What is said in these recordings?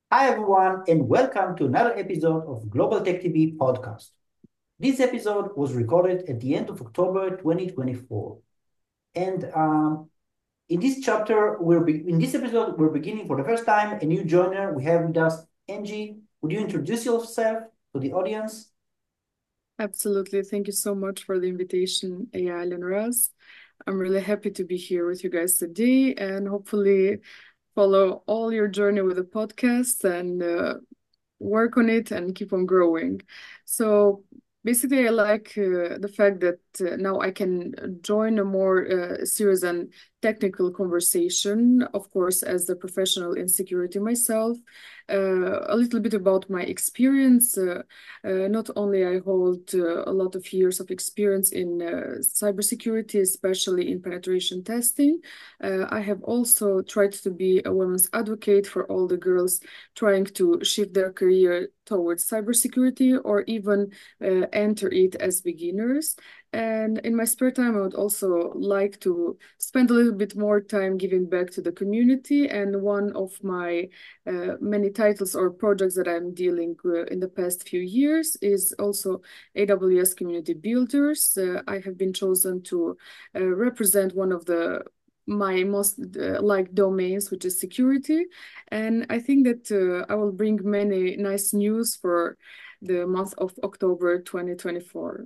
Hi, everyone, and welcome to another episode of Global Tech TV podcast. This episode was recorded at the end of October 2024. And in this in this episode, we're beginning for the first time a new joiner. We have with us Angie. Would you introduce yourself to the audience? Absolutely. Thank you so much for the invitation, Eyal and Raz. I'm really happy to be here with you guys today and hopefully follow all your journey with the podcast and work on it and keep on growing. So basically, I like the fact that now I can join a more serious and technical conversation, of course, as the professional in security myself. A little bit about my experience. Not only I hold a lot of years of experience in cybersecurity, especially in penetration testing. I have also tried to be a women's advocate for all the girls trying to shift their career towards cybersecurity or even enter it as beginners. And in my spare time, I would also like to spend a little bit more time giving back to the community. And one of my many titles or projects that I'm dealing with in the past few years is also AWS Community Builders. I have been chosen to represent one of the my most liked domains, which is security. And I think that I will bring many nice news for the month of October 2024.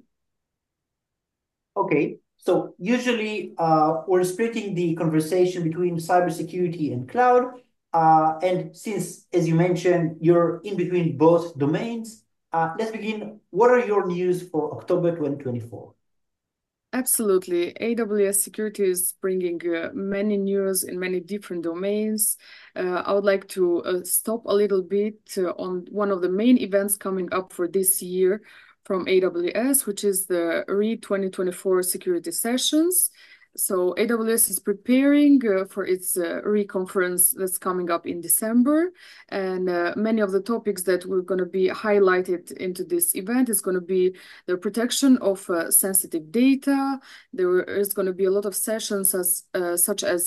Okay, so usually we're splitting the conversation between cybersecurity and cloud. And since, as you mentioned, you're in between both domains, let's begin. What are your news for October 2024? Absolutely. AWS Security is bringing many news in many different domains. I would like to stop a little bit on one of the main events coming up for this year from AWS, which is the RE 2024 security sessions. So AWS is preparing for its RE conference that's coming up in December. And many of the topics that we're going to be highlighted into this event is going to be the protection of sensitive data. There is going to be a lot of sessions such as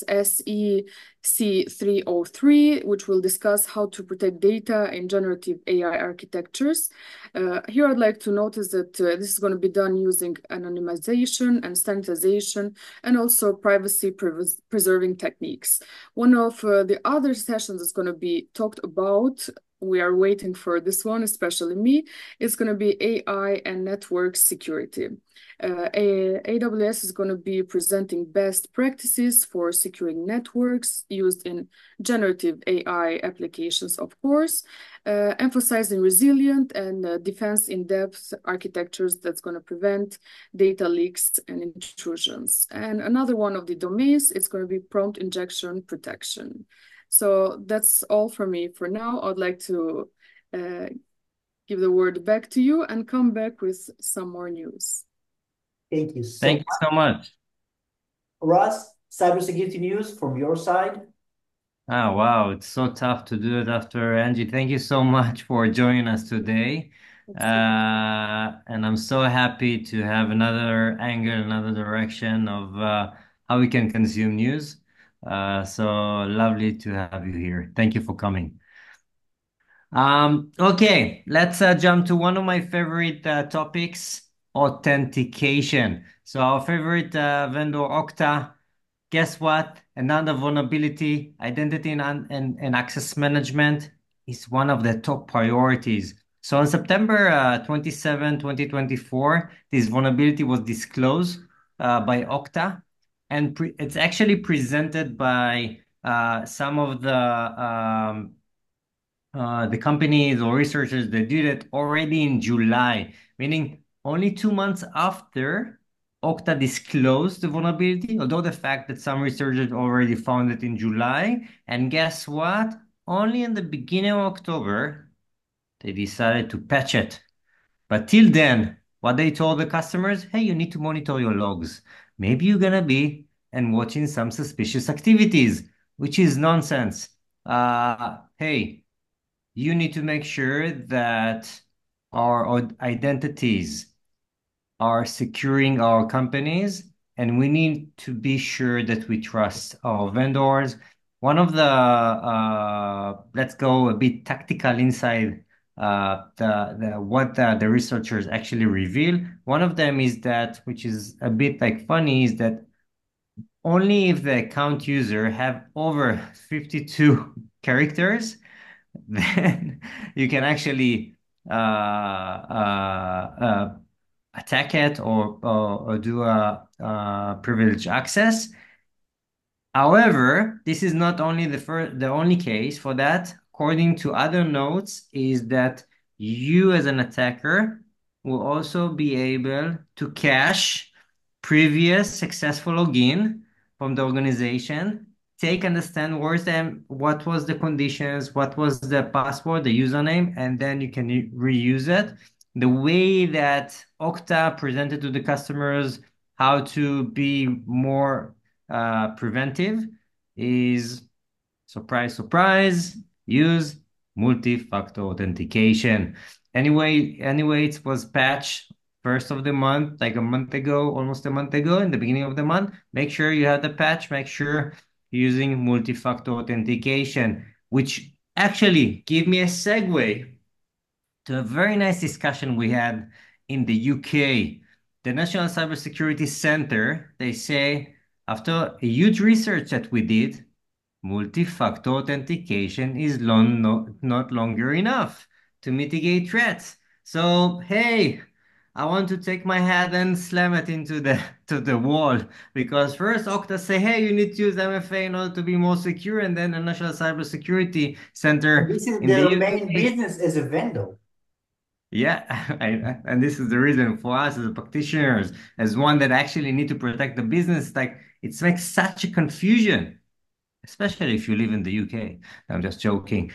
SEC 303, which will discuss how to protect data in generative AI architectures. Here, I'd like to notice that this is going to be done using anonymization and standardization and also privacy preserving techniques. One of the other sessions that's going to be talked about, we are waiting for this one, especially me, is going to be AI and network security. AWS is going to be presenting best practices for securing networks used in generative AI applications, of course, emphasizing resilient and defense in-depth architectures that's going to prevent data leaks and intrusions. And another one of the domains is going to be prompt injection protection. So that's all for me for now. I'd like to uh, give the word back to you and come back with some more news. Thank you so Thank you much. so much. Russ, cybersecurity news from your side. Oh, wow. It's so tough to do it after Angie. Thank you so much for joining us today. Absolutely. And I'm so happy to have another angle, another direction of how we can consume news. So lovely to have you here. Thank you for coming. Okay, let's jump to one of my favorite topics, authentication. So our favorite vendor, Okta. Guess what? Another vulnerability, identity and access management is one of the top priorities. So on September 27, 2024, this vulnerability was disclosed by Okta, and it's actually presented by some of the companies or researchers that did it already in July, meaning only 2 months after Okta disclosed the vulnerability, although the fact that some researchers already found it in July. And guess what? Only in the beginning of October, they decided to patch it. But till then, what they told the customers, hey, you need to monitor your logs. Maybe you're gonna be and watching some suspicious activities, which is nonsense. Hey, you need to make sure that our identities are securing our companies, and we need to be sure that we trust our vendors. one of the let's go a bit tactical inside the what the researchers actually reveal. One of them is that, which is a bit like funny, is that only if the account user have over 52 characters, then you can actually attack it or do a privileged access. However, this is not only the only case for that. According to other notes, is that you as an attacker will also be able to cache previous successful login from the organization, understand what was the conditions, what was the password, the username, and then you can reuse it. The way that Okta presented to the customers how to be more preventive is, surprise, surprise, use multi-factor authentication. Anyway, it was patched first of the month, like a month ago, almost a month ago, in the beginning of the month. Make sure you have the patch. Make sure you're using multi-factor authentication, which actually give me a segue to a very nice discussion we had in the UK. The National Cybersecurity Center, they say, after a huge research that we did, multi-factor authentication is not longer enough to mitigate threats. So, hey, I want to take my hat and slam it into the to the wall, because first Okta say, hey, you need to use MFA in order to be more secure, and then the National Cybersecurity Center This is in the their main UK. business as a vendor. Yeah, and this is the reason for us as practitioners, as one that actually need to protect the business. Like, it makes such a confusion, especially if you live in the UK. I'm just joking.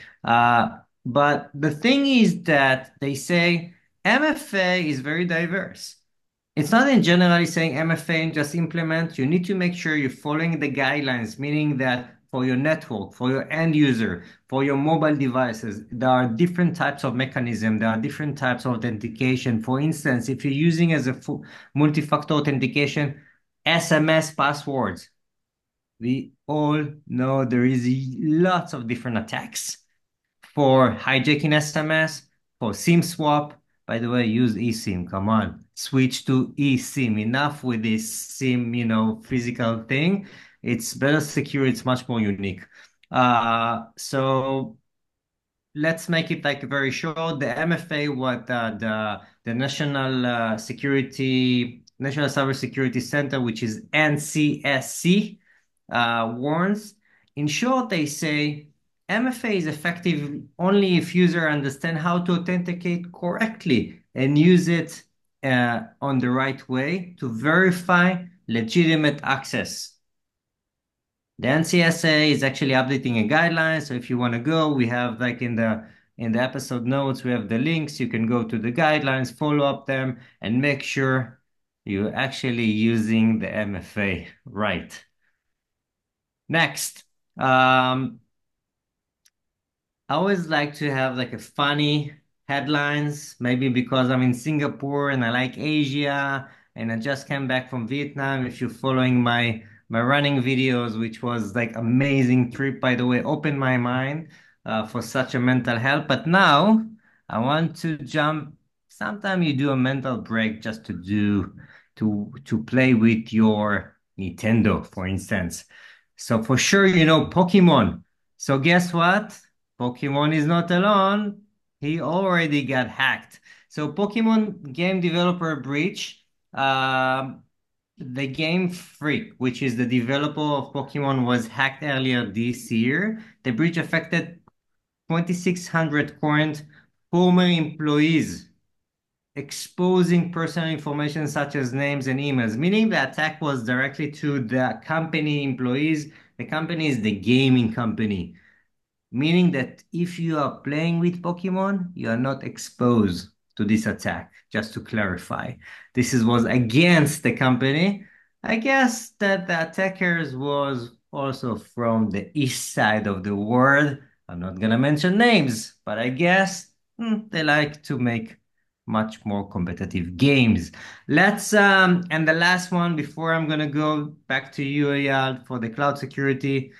But the thing is that they say MFA is very diverse. It's not in generally saying MFA and just implement. You need to make sure you're following the guidelines, meaning that for your network, for your end user, for your mobile devices, there are different types of mechanism. There are different types of authentication. For instance, if you're using as a multi-factor authentication, SMS passwords, we all know there is lots of different attacks for hijacking SMS, for SIM swap. By the way, use eSIM. Come on, switch to eSIM. Enough with this SIM, physical thing. It's better secure. It's much more unique. So let's make it like very short. The MFA, what the National Cybersecurity Center, which is NCSC, warns. In short, they say MFA is effective only if user understand how to authenticate correctly and use it on the right way to verify legitimate access. The NCSA is actually updating a guideline. So if you want to go, we have like in the episode notes, we have the links. You can go to the guidelines, follow up them, and make sure you're actually using the MFA right. Next, I always like to have like a funny headlines, maybe because I'm in Singapore and I like Asia and I just came back from Vietnam. If you're following my running videos, which was like amazing trip, by the way, opened my mind for such a mental health. But now I want to jump. Sometimes you do a mental break just to play with your Nintendo, for instance. So for sure, Pokemon. So guess what? Pokemon is not alone. He already got hacked. So Pokemon game developer breach. The Game Freak, which is the developer of Pokemon, was hacked earlier this year. The breach affected 2,600 current former employees, exposing personal information such as names and emails, meaning the attack was directly to the company employees. The company is the gaming company, meaning that if you are playing with Pokemon, you are not exposed to this attack. Just to clarify, was against the company. I guess that the attackers was also from the east side of the world. I'm not gonna mention names, but I guess they like to make much more competitive games. Let's and the last one before I'm gonna go back to you, Eyal, for the cloud security.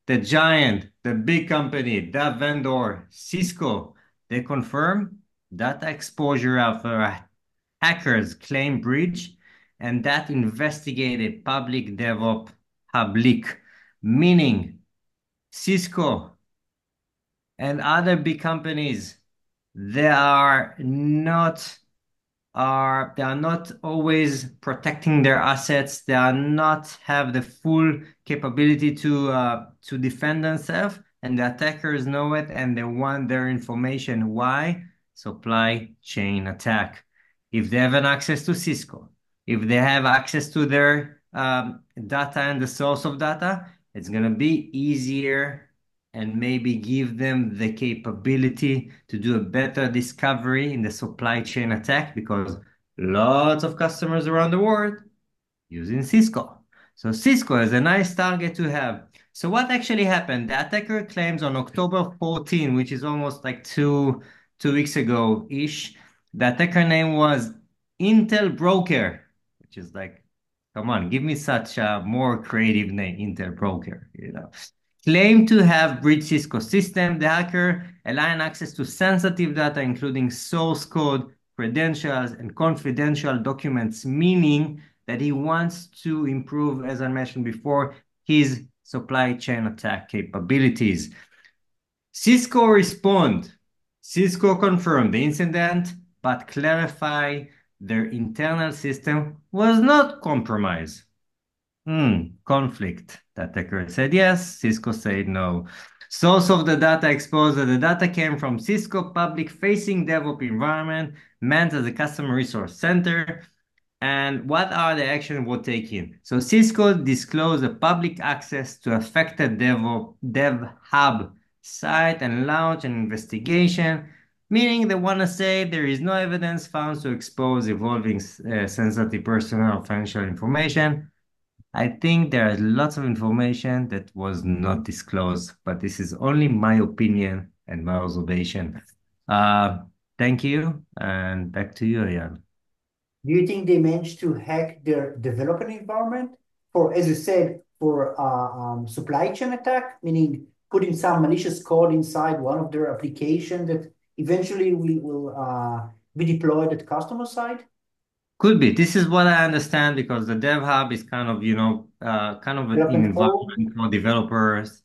the giant, the big company, the vendor, Cisco, they confirm data exposure after hackers claim breach, and that investigated public DevOps hub leak, meaning Cisco and other big companies, they are not they are not always protecting their assets. They are not have the full capability to defend themselves, and the attackers know it, and they want their information. Why? Supply chain attack. If they have an access to Cisco, if they have access to their data and the source of data, it's gonna be easier and maybe give them the capability to do a better discovery in the supply chain attack, because lots of customers around the world using Cisco. So Cisco is a nice target to have. So what actually happened? The attacker claims on October 14, which is almost like two weeks ago-ish, the attacker name was Intel Broker, which is like, come on, give me such a more creative name, Intel Broker, you know. Claimed to have breached Cisco system. The hacker allowing access to sensitive data, including source code, credentials, and confidential documents, meaning that he wants to improve, as I mentioned before, his supply chain attack capabilities. Cisco respond. Cisco confirmed the incident, but clarify their internal system was not compromised. Conflict. The attacker said yes, Cisco said no. Source of the data exposed that the data came from Cisco public-facing DevOps environment meant as a customer resource center. And what are the actions we're taking? So Cisco disclosed the public access to affected Dev Hub site and launch an investigation, meaning they want to say there is no evidence found to expose evolving sensitive personal or financial information. I think there are lots of information that was not disclosed, but this is only my opinion and my observation. Thank you, and back to you, Ian. Do you think they managed to hack their development environment for, as you said, for supply chain attack, meaning putting some malicious code inside one of their applications that eventually will be deployed at customer side? Could be. This is what I understand, because the Dev Hub is kind of, kind of an Development code? environment for developers.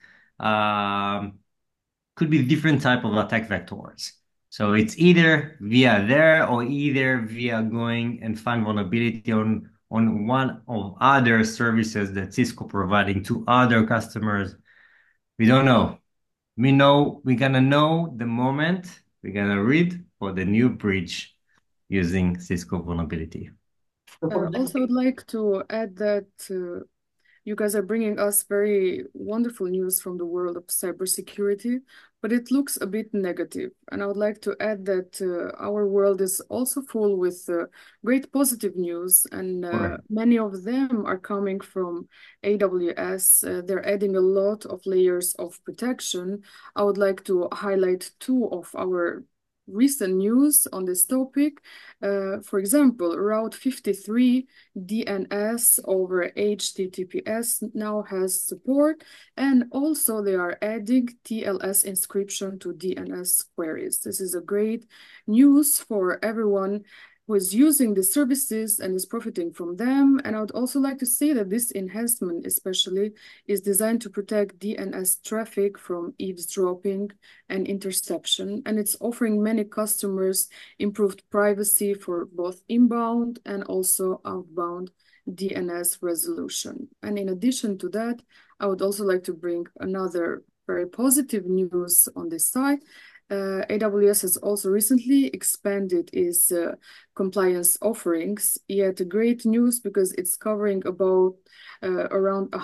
Could be different type of attack vectors. So it's either via there or either via going and find vulnerability on one of other services that Cisco providing to other customers. We don't know. We're gonna know the moment we're gonna read for the new breach using Cisco vulnerability. So for Also, I'd like to add that you guys are bringing us very wonderful news from the world of cybersecurity, but it looks a bit negative. And I would like to add that our world is also full with great positive news, and Correct. many of them are coming from AWS. They're adding a lot of layers of protection. I would like to highlight two of our recent news on this topic. For example, Route 53 DNS over HTTPS now has support, and also they are adding TLS encryption to DNS queries. This is a great news for everyone who is using the services and is profiting from them. And I would also like to say that this enhancement especially is designed to protect DNS traffic from eavesdropping and interception, and it's offering many customers improved privacy for both inbound and also outbound DNS resolution. And in addition to that, I would also like to bring another very positive news on this side. AWS has also recently expanded its compliance offerings. Yet great news, because it's covering about around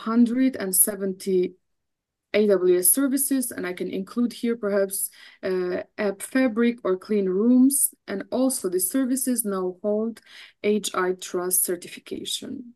170 AWS services, and I can include here perhaps App Fabric or Clean Rooms, and also the services now hold HITrust certification.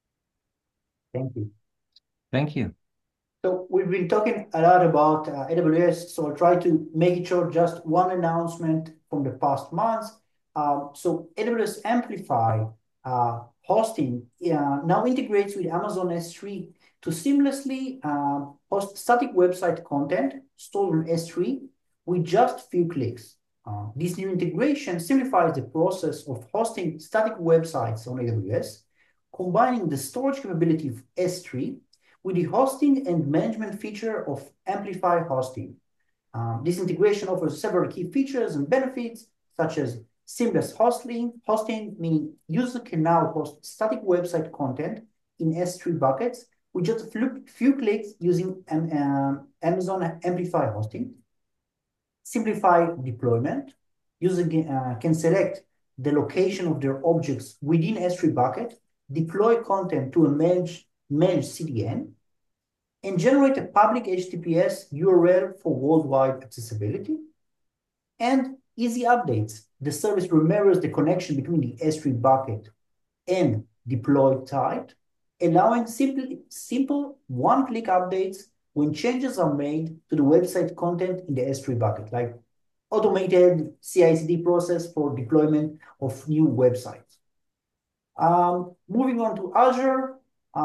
Thank you. Thank you. So we've been talking a lot about AWS, so I'll try to make it short, just one announcement from the past months. So AWS Amplify hosting now integrates with Amazon S3 to seamlessly host static website content stored on S3 with just a few clicks. This new integration simplifies the process of hosting static websites on AWS, combining the storage capability of S3 with the hosting and management feature of Amplify Hosting. This integration offers several key features and benefits, such as seamless hosting, meaning user can now host static website content in S3 buckets with just a few clicks using Amazon Amplify Hosting. Simplify deployment. User can select the location of their objects within S3 bucket, deploy content to a managed CDN, and generate a public HTTPS URL for worldwide accessibility. And easy updates. The service remembers the connection between the S3 bucket and deployed site, allowing simple one-click updates when changes are made to the website content in the S3 bucket, like automated CI/CD process for deployment of new websites. Moving on to Azure,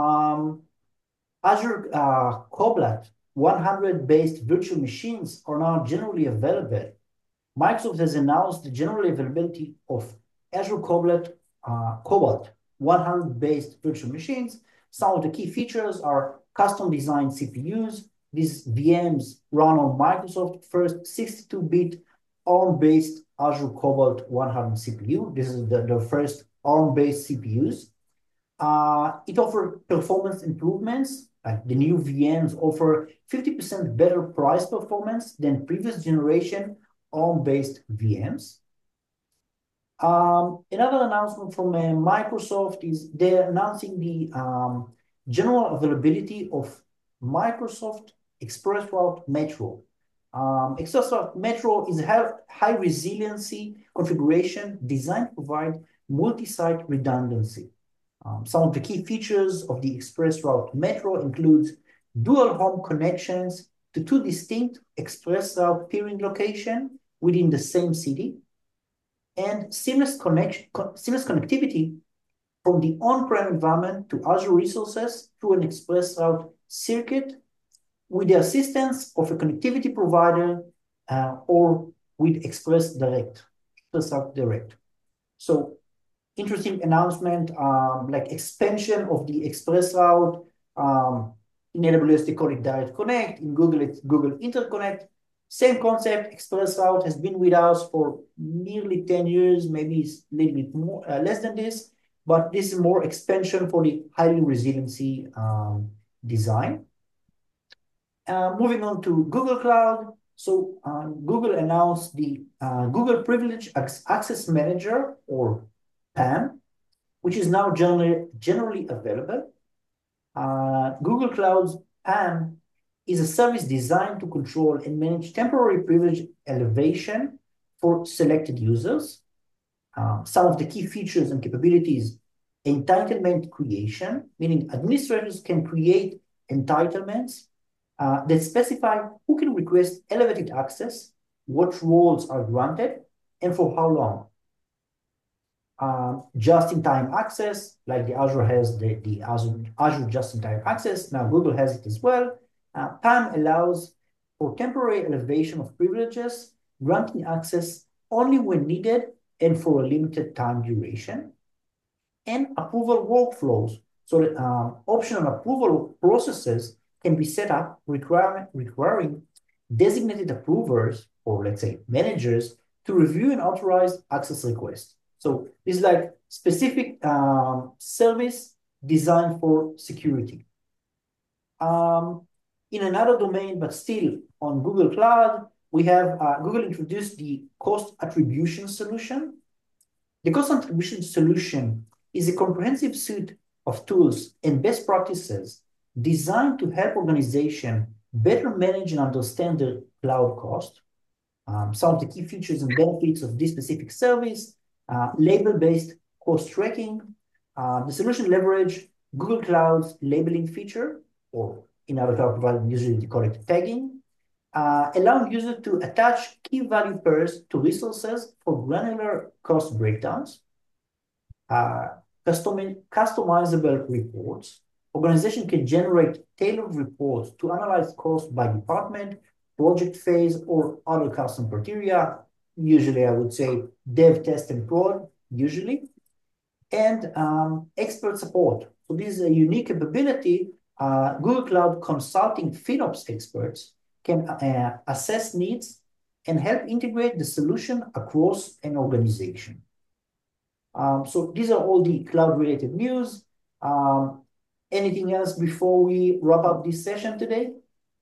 Azure Cobalt 100-based virtual machines are now generally available. Microsoft has announced the general availability of Azure Cobalt 100-based virtual machines. Some of the key features are custom-designed CPUs. These VMs run on Microsoft first 62-bit ARM-based Azure Cobalt 100 CPU. This is the first ARM-based CPUs. It offers performance improvements. The new VMs offer 50% better price performance than previous generation ARM-based VMs. Another announcement from Microsoft is they're announcing the general availability of Microsoft ExpressRoute Metro. ExpressRoute Metro is a high resiliency configuration designed to provide multi-site redundancy. Some of the key features of the ExpressRoute Metro includes dual home connections to two distinct ExpressRoute peering locations within the same city, and seamless connectivity from the on-prem environment to Azure resources through an ExpressRoute circuit with the assistance of a connectivity provider or with ExpressRoute Direct. So interesting announcement, like expansion of the ExpressRoute. In AWS, they call it Direct Connect. In Google, it's Google Interconnect. Same concept. ExpressRoute has been with us for nearly 10 years, maybe it's a little bit more, less than this, but this is more expansion for the highly resiliency design. Moving on to Google Cloud. So Google announced the Google Privileged Access Manager, or PAM, which is now generally available. Google Cloud's PAM is a service designed to control and manage temporary privilege elevation for selected users. Some of the key features and capabilities: entitlement creation, meaning administrators can create entitlements that specify who can request elevated access, what roles are granted, and for how long. Just-in-time access, like the Azure has the Azure just-in-time access. Now Google has it as well. PAM allows for temporary elevation of privileges, granting access only when needed and for a limited time duration. And approval workflows, so that optional approval processes can be set up requiring designated approvers, or let's say managers, to review and authorize access requests. So this is like specific service designed for security. In another domain, but still on Google Cloud, we have Google introduced the cost attribution solution. The cost attribution solution is a comprehensive suite of tools and best practices designed to help organizations better manage and understand their cloud cost. Some of the key features and benefits of this specific service: label-based cost tracking. The solution leverages Google Cloud's labeling feature, or in other cloud providers, usually they call it tagging, allowing users to attach key value pairs to resources for granular cost breakdowns, customizable reports, Organization can generate tailored reports to analyze cost by department, project phase, or other custom criteria. Usually, I would say dev, test, and prod, usually, and expert support. So this is a unique capability. Google Cloud Consulting FinOps experts can assess needs and help integrate the solution across an organization. So these are all the cloud-related news. Anything else before we wrap up this session today?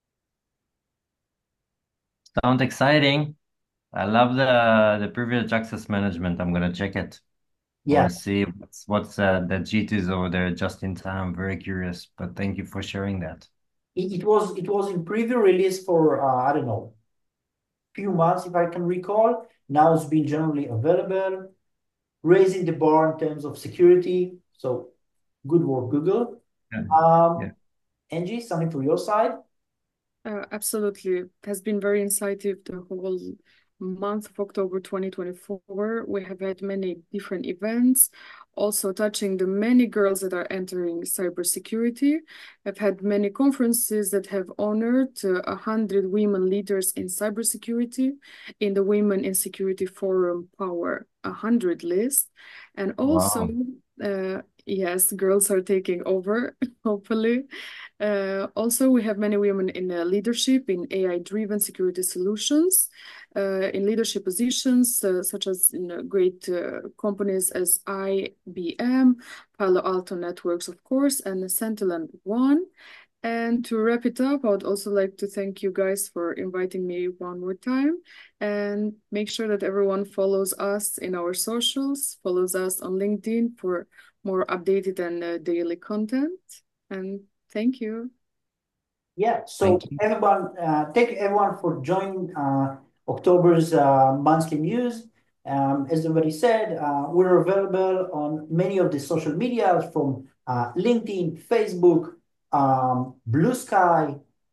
Sounds exciting. I love the privilege access management. I'm gonna check it. I Yeah, want to see what's the G2s over there just in time. I'm very curious, but thank you for sharing that. it was in preview release for I don't know, few months if I can recall. Now it's been generally available, raising the bar in terms of security. So good work, Google. Yeah. Yeah. Angie, something for your side? Absolutely. It has been very insightful the whole month of October 2024. We have had many different events, also touching the many girls that are entering cybersecurity. I've had many conferences that have honored 100 women leaders in cybersecurity in the Women in Security Forum Power 100 list. And also, Wow. yes, girls are taking over, hopefully. Also, we have many women in leadership in AI-driven security solutions, in leadership positions, such as in great companies as IBM, Palo Alto Networks, of course, and Sentinel One. And to wrap it up, I would also like to thank you guys for inviting me one more time, and make sure that everyone follows us in our socials, follows us on LinkedIn for more updated and daily content. And thank you. Yeah, so Thank you. everyone, thank everyone for joining October's monthly news. As already said, we're available on many of the social medias from LinkedIn, Facebook, Blue Sky,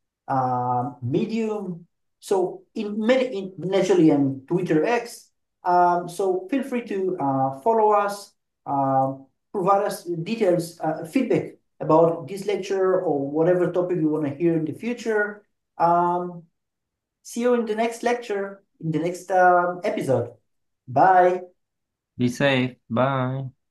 Medium. So naturally, and Twitter X. So feel free to follow us, provide us details, feedback about this lecture or whatever topic you want to hear in the future. See you in the next lecture, in the next episode. Bye. Be safe. Bye.